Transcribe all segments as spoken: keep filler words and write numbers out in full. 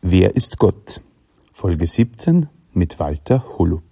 Wer ist Gott? Folge siebzehn mit Walter Holub.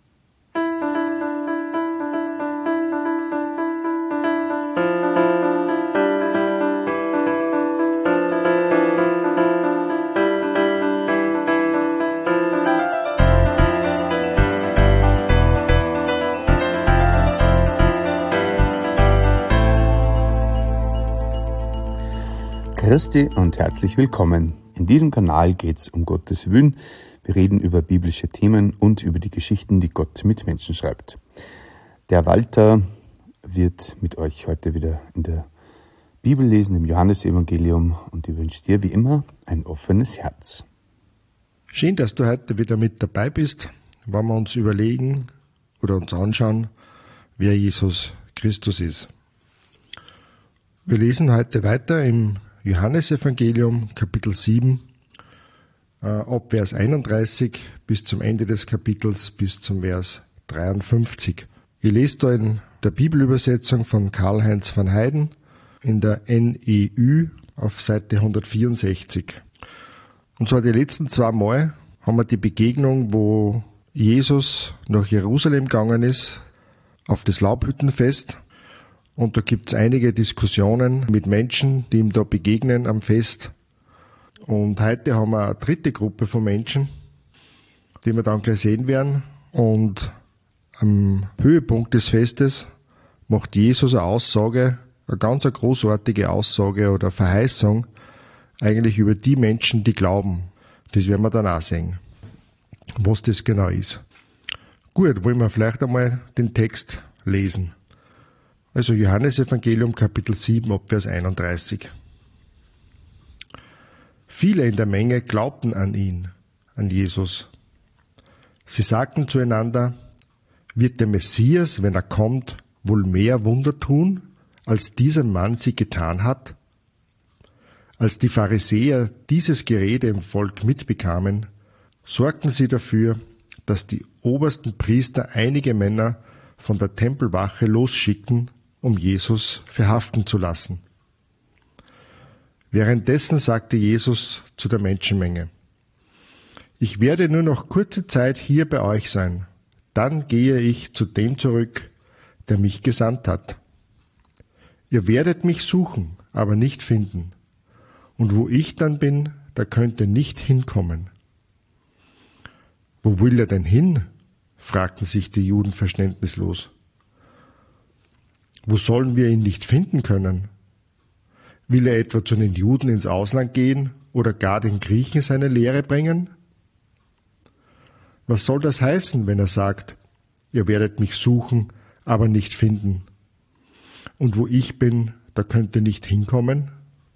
Christi und herzlich willkommen. In diesem Kanal geht es um Gottes Willen. Wir reden über biblische Themen und über die Geschichten, die Gott mit Menschen schreibt. Der Walter wird mit euch heute wieder in der Bibel lesen, im Johannesevangelium, und ich wünsche dir wie immer ein offenes Herz. Schön, dass du heute wieder mit dabei bist, wenn wir uns überlegen oder uns anschauen, wer Jesus Christus ist. Wir lesen heute weiter im Johannesevangelium, Kapitel sieben, äh, ab Vers einunddreißig bis zum Ende des Kapitels, bis zum Vers dreiundfünfzig. Ich lese da in der Bibelübersetzung von Karl-Heinz van Heiden in der N E Ü auf Seite hundertvierundsechzig. Und zwar die letzten zwei Mal haben wir die Begegnung, wo Jesus nach Jerusalem gegangen ist, auf das Laubhüttenfest. Und da gibt es einige Diskussionen mit Menschen, die ihm da begegnen am Fest. Und heute haben wir eine dritte Gruppe von Menschen, die wir dann gleich sehen werden. Und am Höhepunkt des Festes macht Jesus eine Aussage, eine ganz eine großartige Aussage oder Verheißung, eigentlich über die Menschen, die glauben. Das werden wir dann auch sehen, was das genau ist. Gut, wollen wir vielleicht einmal den Text lesen. Also Johannesevangelium Kapitel sieben ab Vers einunddreißig. Viele in der Menge glaubten an ihn, an Jesus. Sie sagten zueinander, wird der Messias, wenn er kommt, wohl mehr Wunder tun, als dieser Mann sie getan hat? Als die Pharisäer dieses Gerede im Volk mitbekamen, sorgten sie dafür, dass die obersten Priester einige Männer von der Tempelwache losschickten, um Jesus verhaften zu lassen. Währenddessen sagte Jesus zu der Menschenmenge, ich werde nur noch kurze Zeit hier bei euch sein, dann gehe ich zu dem zurück, der mich gesandt hat. Ihr werdet mich suchen, aber nicht finden, und wo ich dann bin, da könnt ihr nicht hinkommen. Wo will er denn hin? Fragten sich die Juden verständnislos. Wo sollen wir ihn nicht finden können? Will er etwa zu den Juden ins Ausland gehen oder gar den Griechen seine Lehre bringen? Was soll das heißen, wenn er sagt, ihr werdet mich suchen, aber nicht finden? Und wo ich bin, da könnt ihr nicht hinkommen?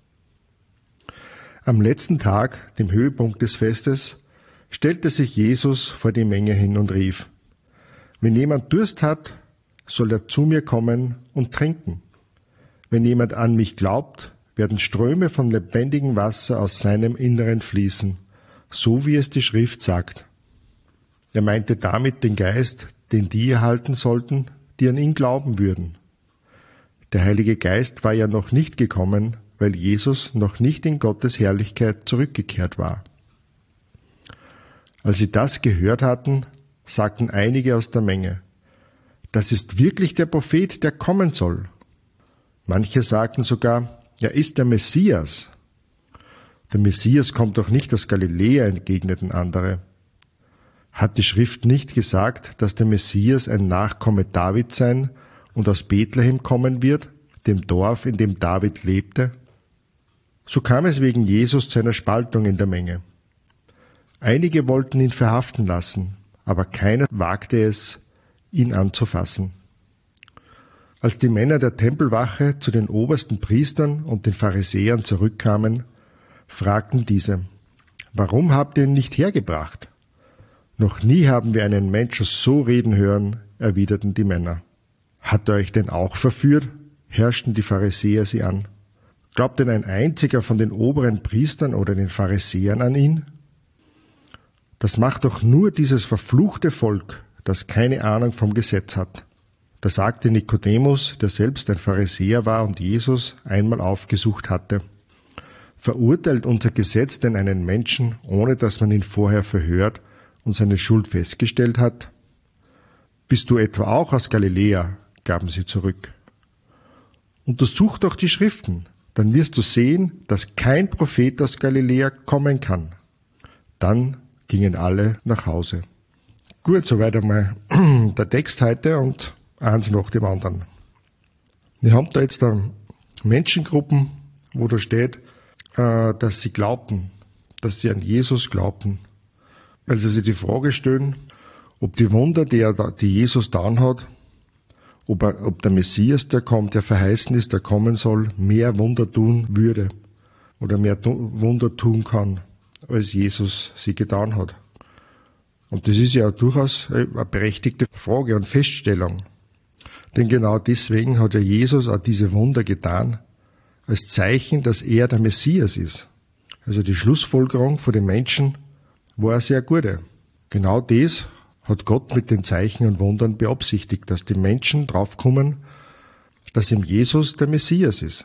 Am letzten Tag, dem Höhepunkt des Festes, stellte sich Jesus vor die Menge hin und rief, wenn jemand Durst hat, soll er zu mir kommen und trinken. Wenn jemand an mich glaubt, werden Ströme von lebendigem Wasser aus seinem Inneren fließen, so wie es die Schrift sagt. Er meinte damit den Geist, den die erhalten sollten, die an ihn glauben würden. Der Heilige Geist war ja noch nicht gekommen, weil Jesus noch nicht in Gottes Herrlichkeit zurückgekehrt war. Als sie das gehört hatten, sagten einige aus der Menge, das ist wirklich der Prophet, der kommen soll. Manche sagten sogar, er ist der Messias. Der Messias kommt doch nicht aus Galiläa, entgegneten andere. Hat die Schrift nicht gesagt, dass der Messias ein Nachkomme Davids sein und aus Bethlehem kommen wird, dem Dorf, in dem David lebte? So kam es wegen Jesus zu einer Spaltung in der Menge. Einige wollten ihn verhaften lassen, aber keiner wagte es, ihn anzufassen. Als die Männer der Tempelwache zu den obersten Priestern und den Pharisäern zurückkamen, fragten diese, warum habt ihr ihn nicht hergebracht? Noch nie haben wir einen Menschen so reden hören, erwiderten die Männer. Hat er euch denn auch verführt? Herrschten die Pharisäer sie an. Glaubt denn ein einziger von den oberen Priestern oder den Pharisäern an ihn? Das macht doch nur dieses verfluchte Volk, das keine Ahnung vom Gesetz hat. Da sagte Nikodemus, der selbst ein Pharisäer war und Jesus einmal aufgesucht hatte, Verurteilt unser Gesetz denn einen Menschen, ohne dass man ihn vorher verhört und seine Schuld festgestellt hat? Bist du etwa auch aus Galiläa? Gaben sie zurück. Untersuch doch die Schriften, dann wirst du sehen, dass kein Prophet aus Galiläa kommen kann. Dann gingen alle nach Hause. Gut, soweit einmal der Text heute und eins nach dem anderen. Wir haben da jetzt da Menschengruppen, wo da steht, dass sie glaubten, dass sie an Jesus glaubten. Weil sie sich die Frage stellen, ob die Wunder, die, er da, die Jesus getan hat, ob, er, ob der Messias, der kommt, der verheißen ist, der kommen soll, mehr Wunder tun würde oder mehr Wunder tun kann, als Jesus sie getan hat. Und das ist ja durchaus eine berechtigte Frage und Feststellung. Denn genau deswegen hat ja Jesus auch diese Wunder getan, als Zeichen, dass er der Messias ist. Also die Schlussfolgerung von den Menschen war eine sehr gute. Genau das hat Gott mit den Zeichen und Wundern beabsichtigt, dass die Menschen draufkommen, dass ihm Jesus der Messias ist.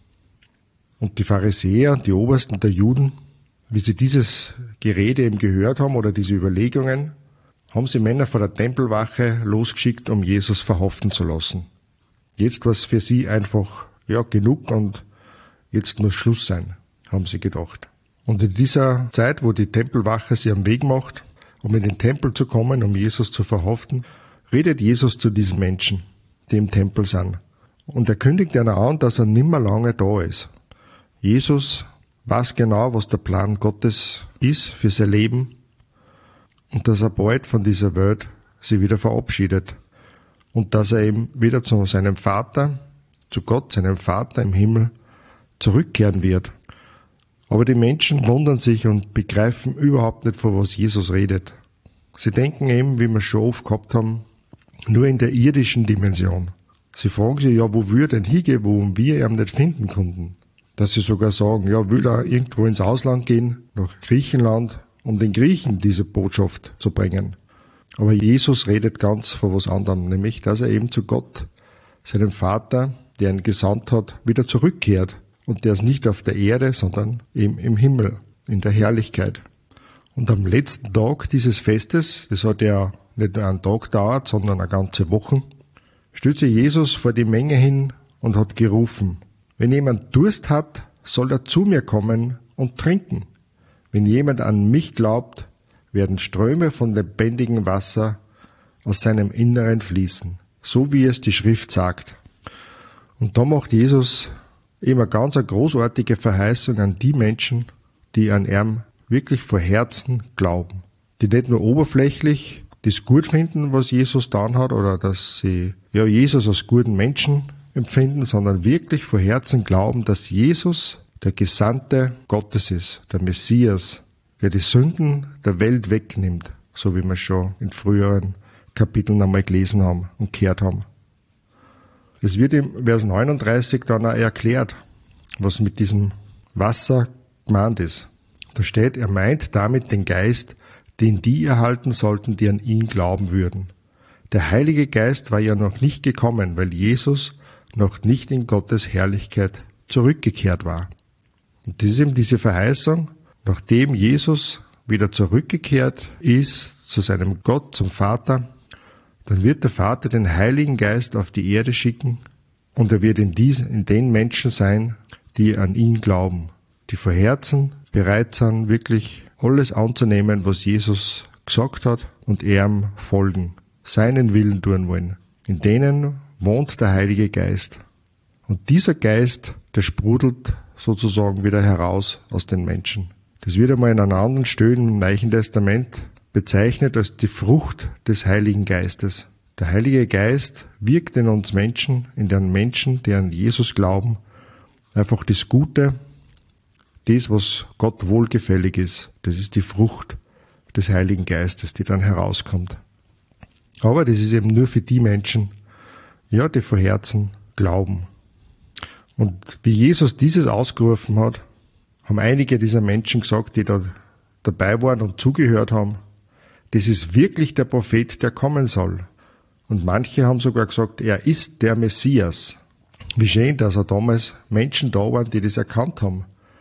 Und die Pharisäer und die Obersten der Juden, wie sie dieses Gerede eben gehört haben oder diese Überlegungen, haben sie Männer von der Tempelwache losgeschickt, um Jesus verhaften zu lassen. Jetzt war es für sie einfach, ja, genug und jetzt muss Schluss sein, haben sie gedacht. Und in dieser Zeit, wo die Tempelwache sie am Weg macht, um in den Tempel zu kommen, um Jesus zu verhaften, redet Jesus zu diesen Menschen, die im Tempel sind. Und er kündigt ihnen an, dass er nimmer lange da ist. Jesus weiß genau, was der Plan Gottes ist für sein Leben und dass er bald von dieser Welt sie wieder verabschiedet und dass er eben wieder zu seinem Vater, zu Gott, seinem Vater im Himmel, zurückkehren wird. Aber die Menschen wundern sich und begreifen überhaupt nicht, von was Jesus redet. Sie denken eben, wie wir schon oft gehabt haben, nur in der irdischen Dimension. Sie fragen sich, ja, wo wir denn hingehen, wo wir ihn nicht finden konnten. Dass sie sogar sagen, ja, will er irgendwo ins Ausland gehen, nach Griechenland, um den Griechen diese Botschaft zu bringen. Aber Jesus redet ganz von was anderem, nämlich, dass er eben zu Gott, seinem Vater, der ihn gesandt hat, wieder zurückkehrt. Und der ist nicht auf der Erde, sondern eben im Himmel, in der Herrlichkeit. Und am letzten Tag dieses Festes, das hat ja nicht nur einen Tag gedauert, sondern eine ganze Woche, stellt sich Jesus vor die Menge hin und hat gerufen, wenn jemand Durst hat, soll er zu mir kommen und trinken. Wenn jemand an mich glaubt, werden Ströme von lebendigem Wasser aus seinem Inneren fließen, so wie es die Schrift sagt. Und da macht Jesus eben eine ganz eine großartige Verheißung an die Menschen, die an ihn wirklich von Herzen glauben. Die nicht nur oberflächlich das gut finden, was Jesus getan hat, oder dass sie ja Jesus als guten Menschen empfinden, sondern wirklich von Herzen glauben, dass Jesus der Gesandte Gottes ist, der Messias, der die Sünden der Welt wegnimmt, so wie wir schon in früheren Kapiteln einmal gelesen haben und gehört haben. Es wird im Vers neununddreißig dann auch erklärt, was mit diesem Wasser gemeint ist. Da steht, er meint damit den Geist, den die erhalten sollten, die an ihn glauben würden. Der Heilige Geist war ja noch nicht gekommen, weil Jesus noch nicht in Gottes Herrlichkeit zurückgekehrt war. Und das ist eben diese Verheißung, nachdem Jesus wieder zurückgekehrt ist zu seinem Gott, zum Vater, dann wird der Vater den Heiligen Geist auf die Erde schicken und er wird in, diesen, in den Menschen sein, die an ihn glauben, die von Herzen bereit sind, wirklich alles anzunehmen, was Jesus gesagt hat und ihm folgen, seinen Willen tun wollen. In denen wohnt der Heilige Geist. Und dieser Geist, der sprudelt sozusagen wieder heraus aus den Menschen. Das wird einmal in einer anderen Stelle im Neuen Testament bezeichnet als die Frucht des Heiligen Geistes. Der Heilige Geist wirkt in uns Menschen, in den Menschen, die an Jesus glauben, einfach das Gute, das, was Gott wohlgefällig ist. Das ist die Frucht des Heiligen Geistes, die dann herauskommt. Aber das ist eben nur für die Menschen, ja, die von Herzen glauben. Und wie Jesus dieses ausgerufen hat, haben einige dieser Menschen gesagt, die da dabei waren und zugehört haben, das ist wirklich der Prophet, der kommen soll. Und manche haben sogar gesagt, er ist der Messias. Wie schön, dass er damals Menschen da waren, die das erkannt haben.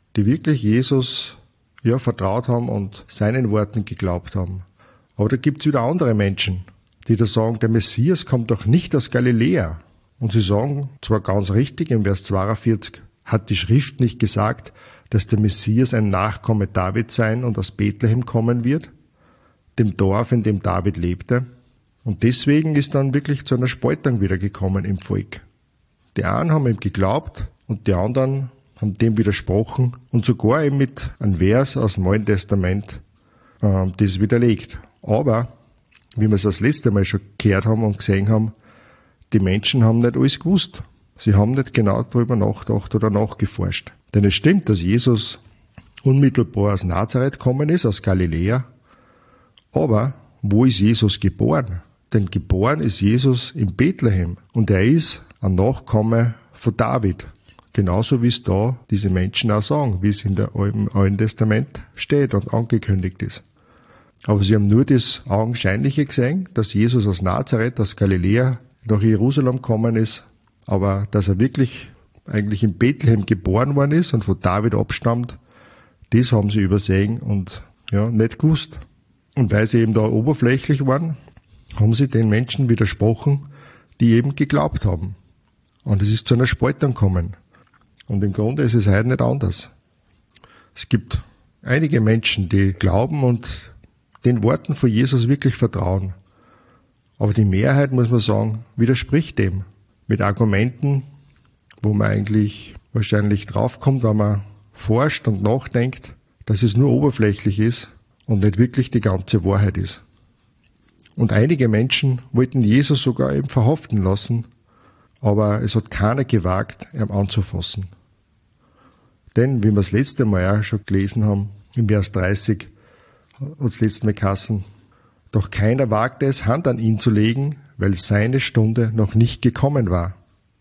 die wirklich Jesus ja vertraut haben und seinen Worten geglaubt haben. Aber da gibt's wieder andere Menschen, die da sagen, der Messias kommt doch nicht aus Galiläa. Und sie sagen zwar ganz richtig, im Vers zweiundvierzig hat die Schrift nicht gesagt, dass der Messias ein Nachkomme Davids sein und aus Bethlehem kommen wird, dem Dorf, in dem David lebte. Und deswegen ist dann wirklich zu einer Spaltung wieder gekommen im Volk. Die einen haben ihm geglaubt und die anderen haben dem widersprochen und sogar eben mit einem Vers aus dem Neuen Testament äh, das widerlegt. Aber, wie wir es das letzte Mal schon gehört haben und gesehen haben, die Menschen haben nicht alles gewusst. Sie haben nicht genau darüber nachgedacht oder nachgeforscht. Denn es stimmt, dass Jesus unmittelbar aus Nazareth gekommen ist, aus Galiläa. Aber wo ist Jesus geboren? Denn geboren ist Jesus in Bethlehem. Und er ist ein Nachkomme von David. Genauso wie es da diese Menschen auch sagen, wie es in der Alten, Alten Testament steht und angekündigt ist. Aber sie haben nur das Augenscheinliche gesehen, dass Jesus aus Nazareth, aus Galiläa, nach Jerusalem gekommen ist, aber dass er wirklich eigentlich in Bethlehem geboren worden ist und von David abstammt, das haben sie übersehen und ja nicht gewusst. Und weil sie eben da oberflächlich waren, haben sie den Menschen widersprochen, die eben geglaubt haben. Und es ist zu einer Spaltung gekommen. Und im Grunde ist es heute nicht anders. Es gibt einige Menschen, die glauben und den Worten von Jesus wirklich vertrauen. Aber die Mehrheit, muss man sagen, widerspricht dem. Mit Argumenten, wo man eigentlich wahrscheinlich draufkommt, wenn man forscht und nachdenkt, dass es nur oberflächlich ist und nicht wirklich die ganze Wahrheit ist. Und einige Menschen wollten Jesus sogar eben verhaften lassen, aber es hat keiner gewagt, ihn anzufassen. Denn, wie wir das letzte Mal auch schon gelesen haben, im Vers dreißig, hat es letztes Mal geheißen, doch keiner wagte es, Hand an ihn zu legen, weil seine Stunde noch nicht gekommen war.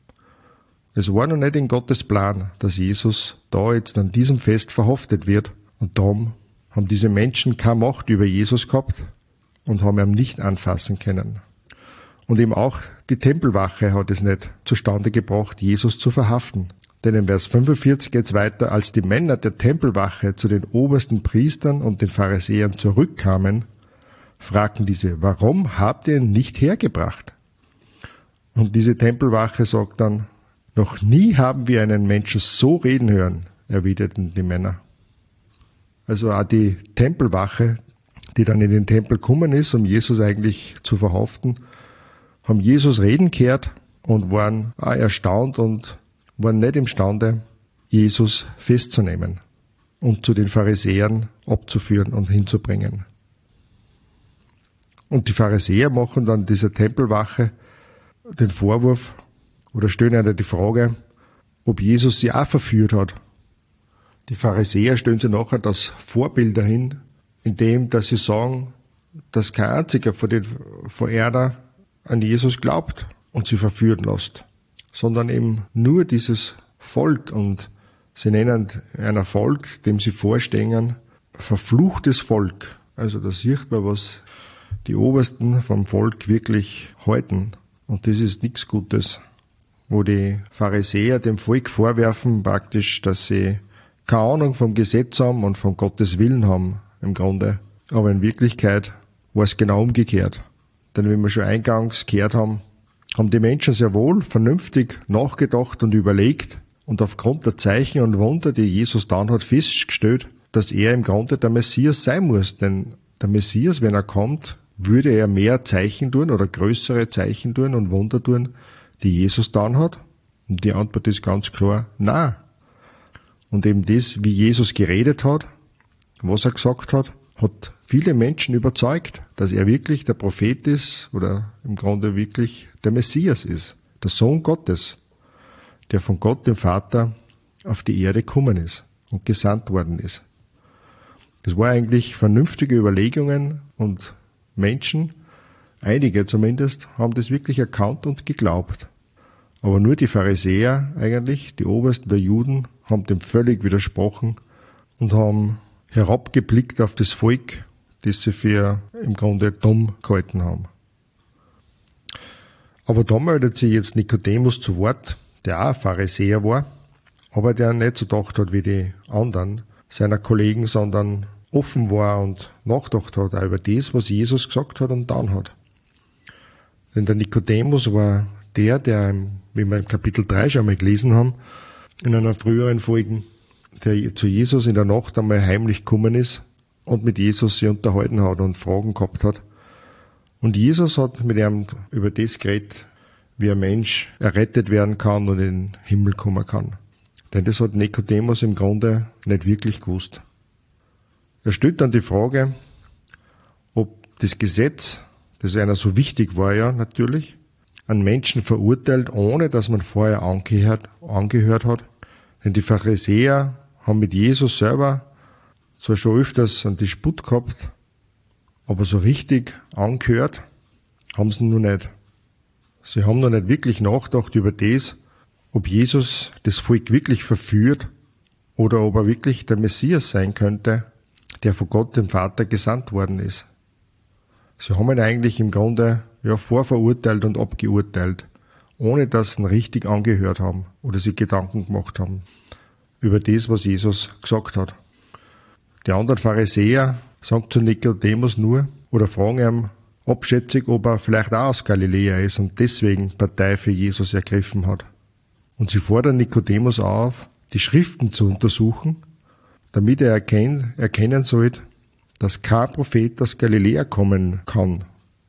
Es war noch nicht in Gottes Plan, dass Jesus da jetzt an diesem Fest verhaftet wird. Und darum haben diese Menschen keine Macht über Jesus gehabt und haben ihn nicht anfassen können. Und eben auch die Tempelwache hat es nicht zustande gebracht, Jesus zu verhaften. Denn in Vers fünfundvierzig geht es weiter, als die Männer der Tempelwache zu den obersten Priestern und den Pharisäern zurückkamen, fragten diese, warum habt ihr ihn nicht hergebracht? Und diese Tempelwache sagt dann, noch nie haben wir einen Menschen so reden hören, erwiderten die Männer. Also auch die Tempelwache, die dann in den Tempel gekommen ist, um Jesus eigentlich zu verhaften, haben Jesus reden gehört und waren auch erstaunt und waren nicht imstande, Jesus festzunehmen und zu den Pharisäern abzuführen und hinzubringen. Und die Pharisäer machen dann dieser Tempelwache den Vorwurf oder stellen ihnen die Frage, ob Jesus sie auch verführt hat. Die Pharisäer stellen sie nachher das Vorbild dahin, indem dass sie sagen, dass kein einziger von den Verehrern an Jesus glaubt und sie verführen lässt, sondern eben nur dieses Volk, und sie nennen ein Volk, dem sie vorstehen, verfluchtes Volk. Also da sieht man, was die Obersten vom Volk wirklich halten. Und das ist nichts Gutes, wo die Pharisäer dem Volk vorwerfen praktisch, dass sie keine Ahnung vom Gesetz haben und von Gottes Willen haben im Grunde. Aber in Wirklichkeit war es genau umgekehrt. Denn wie wir schon eingangs gehört haben, haben die Menschen sehr wohl vernünftig nachgedacht und überlegt und aufgrund der Zeichen und Wunder, die Jesus dann hat, festgestellt, dass er im Grunde der Messias sein muss. Denn der Messias, wenn er kommt, würde er mehr Zeichen tun oder größere Zeichen tun und Wunder tun, die Jesus dann hat? Und die Antwort ist ganz klar, nein. Und eben das, wie Jesus geredet hat, was er gesagt hat, hat viele Menschen überzeugt, dass er wirklich der Prophet ist oder im Grunde wirklich der Messias ist, der Sohn Gottes, der von Gott, dem Vater, auf die Erde gekommen ist und gesandt worden ist. Das war eigentlich vernünftige Überlegungen und Menschen, einige zumindest, haben das wirklich erkannt und geglaubt. Aber nur die Pharisäer eigentlich, die Obersten der Juden, haben dem völlig widersprochen und haben herabgeblickt auf das Volk, das sie für im Grunde dumm gehalten haben. Aber da meldet sich jetzt Nikodemus zu Wort, der auch ein Pharisäer war aber der nicht so gedacht hat wie die anderen seiner Kollegen, sondern offen war und nachgedacht hat auch über das, was Jesus gesagt hat und getan hat. Denn der Nikodemus war der, der, wie wir im Kapitel drei schon mal gelesen haben, in einer früheren Folge, der zu Jesus in der Nacht einmal heimlich gekommen ist und mit Jesus sich unterhalten hat und Fragen gehabt hat. Und Jesus hat mit ihm über das geredet, wie ein Mensch errettet werden kann und in den Himmel kommen kann. Denn das hat Nikodemus im Grunde nicht wirklich gewusst. Er stellt dann die Frage, ob das Gesetz, das einer so wichtig war ja natürlich, einen Menschen verurteilt, ohne dass man vorher angehört, angehört hat. Denn die Pharisäer haben mit Jesus selber zwar schon öfters einen Disput gehabt, aber so richtig angehört haben sie nur nicht. Sie haben noch nicht wirklich nachgedacht über das, ob Jesus das Volk wirklich verführt oder ob er wirklich der Messias sein könnte, der von Gott dem Vater gesandt worden ist. Sie haben ihn eigentlich im Grunde ja vorverurteilt und abgeurteilt, ohne dass sie ihn richtig angehört haben oder sich Gedanken gemacht haben über das, was Jesus gesagt hat. Die anderen Pharisäer sagen zu Nikodemus nur oder fragen ihn abschätzig, ob er vielleicht auch aus Galiläa ist und deswegen Partei für Jesus ergriffen hat. Und sie fordern Nikodemus auf, die Schriften zu untersuchen, damit er erkennt, erkennen soll, dass kein Prophet aus Galiläa kommen kann.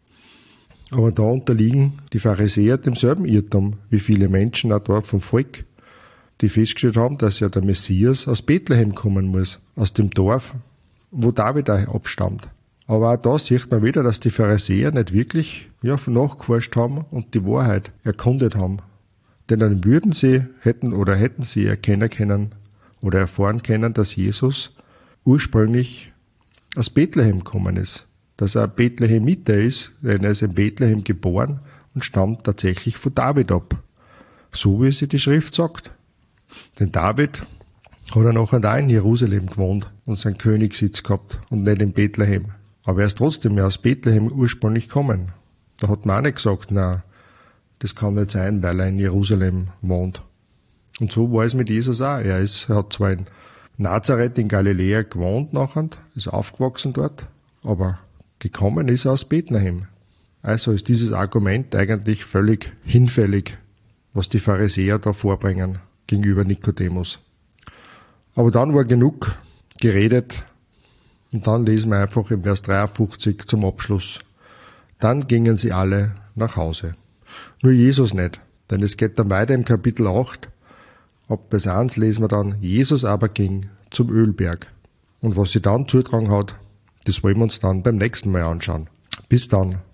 Aber da unterliegen die Pharisäer demselben Irrtum wie viele Menschen auch dort vom Volk, die festgestellt haben, dass ja der Messias aus Bethlehem kommen muss, aus dem Dorf, wo David auch abstammt. Aber auch da sieht man wieder, dass die Pharisäer nicht wirklich ja, nachgeforscht haben und die Wahrheit erkundet haben. Denn dann würden sie, hätten oder hätten sie erkennen können oder erfahren können, dass Jesus ursprünglich aus Bethlehem gekommen ist. Dass er Bethlehemiter ist, denn er ist in Bethlehem geboren und stammt tatsächlich von David ab. So wie sie die Schrift sagt. Denn David hat er nachher da in Jerusalem gewohnt und seinen Königssitz gehabt und nicht in Bethlehem. Aber er ist trotzdem ja aus Bethlehem ursprünglich gekommen. Da hat man auch nicht gesagt, na, das kann nicht sein, weil er in Jerusalem wohnt. Und so war es mit Jesus auch. Er ist, er hat zwar in Nazareth in Galiläa gewohnt nachher, ist aufgewachsen dort, aber gekommen ist er aus Bethlehem. Also ist dieses Argument eigentlich völlig hinfällig, was die Pharisäer da vorbringen gegenüber Nikodemus. Aber dann war genug geredet und dann lesen wir einfach im Vers dreiundfünfzig zum Abschluss. Dann gingen sie alle nach Hause. Nur Jesus nicht, denn es geht dann weiter im Kapitel acht. Ab Vers eins lesen wir dann, Jesus aber ging zum Ölberg. Und was sie dann zugetragen hat, das wollen wir uns dann beim nächsten Mal anschauen. Bis dann.